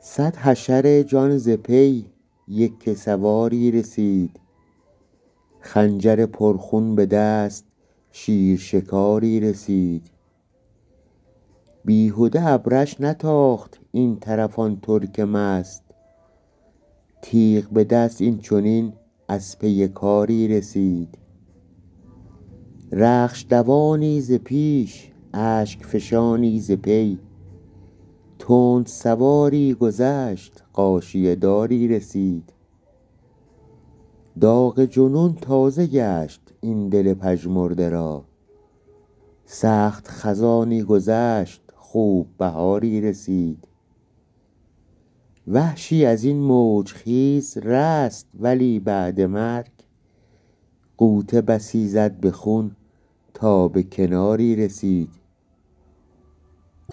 صد حشر جان ز پی یک سواری رسید. خنجر پرخون به دست شیر شکاری رسید. بیهده ابرش نتاخت این طرف آن ترک مست. تیغ به دست این چنین از پی کاری رسید. رخش دوانی ز پیش اشک فشانی ز پی. تند سواری گذشت غاشیه داری رسید. داغ جنون تازه گشت این دل پژمرده را. سخت خزانی گذشت خوب بهاری رسید. وحشی از این موج خیز رست ولی بعد مرگ. غوطه بسی زد به خون تا به کناری رسید.